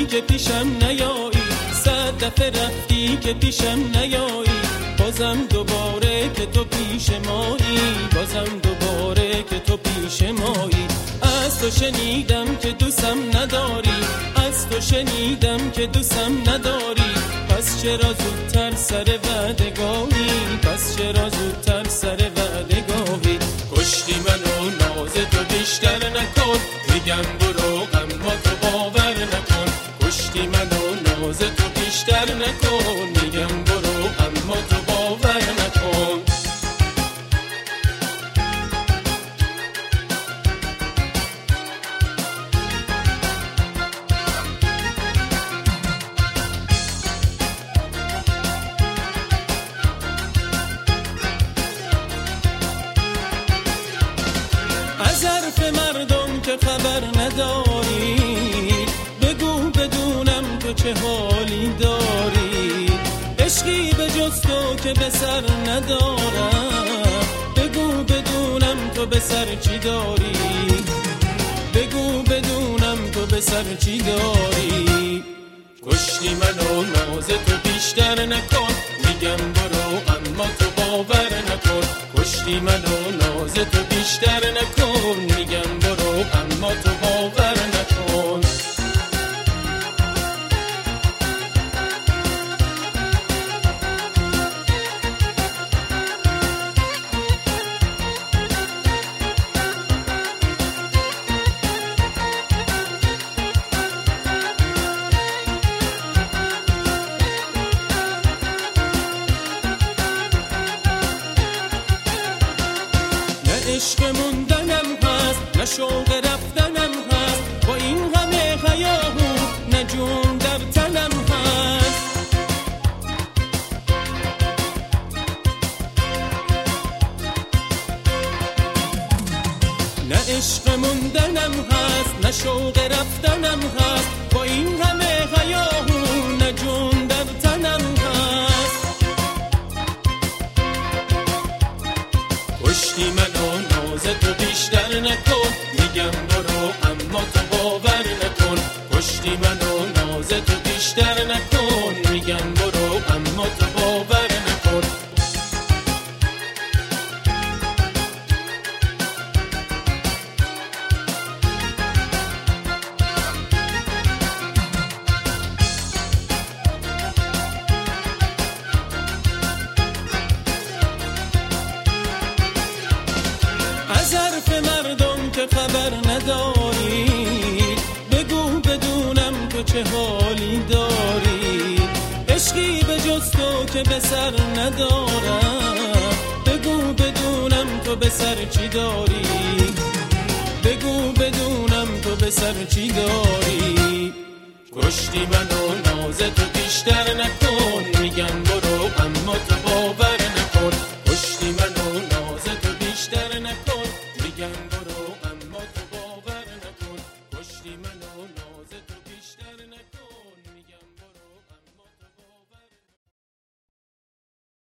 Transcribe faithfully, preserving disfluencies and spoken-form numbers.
رفتی که پیشم نیایی، صد دفعه رفتی که پیشم نیایی، بازم دوباره که تو پیش مایی، بازم دوباره که تو پیش مایی. از تو شنیدم که دوستم نداری، از تو شنیدم که دوستم نداری، پس چرا زودتر سر وعده گاهی، پس چرا زودتر سر وعده گاهی. کشتی منو ناز تو بیشتر نکن، میگم برو اما تو باور نکن. کشتی منو ناز تو بیشتر نکن، میگم برو اما تو باور نکن. از حرف مردم که خبر نداری، بگو بدونم تو چه حالی داری. عشقی به جز تو که به سر ندارم، بگو بدونم تو به سر چی داری، بگو بدونم تو به سر چی داری. کشتی منو ناز تو بیشتر نکن، میگم برو اما تو باور نکن. کشتی منو ناز تو بیشتر نکن، میگم برو اما تو باور نکن. عشق موندنم هست، نه شوق رفتنم هست، با این همه هیاهو نه جون در تنم هست. نه عشق موندنم هست، نه شوق رفتنم هست، با این همه هیاهو نه جون در تنم هست. کشتی منو ناز تو بیشتر نکن، میگم برو اما تو باور نکن. کشتی منو ناز تو بیشتر نکن، میگم برو اما تو باور نکن. از حرف مردم که خبر نداری، بگو بدونم تو چه حالی داری. عشقی به جز تو که به سر ندارم، بگو بدونم تو به سر چی داری، بگو بدونم تو به سر چی داری. کشتی منو ناز تو بیشتر نکن، میگم برو اما تو باور نکن. کشتی منو ناز تو بیشتر نکن، میگم برو اما تو باور نکن. کشتی منو ناز تو بیشتر نکن.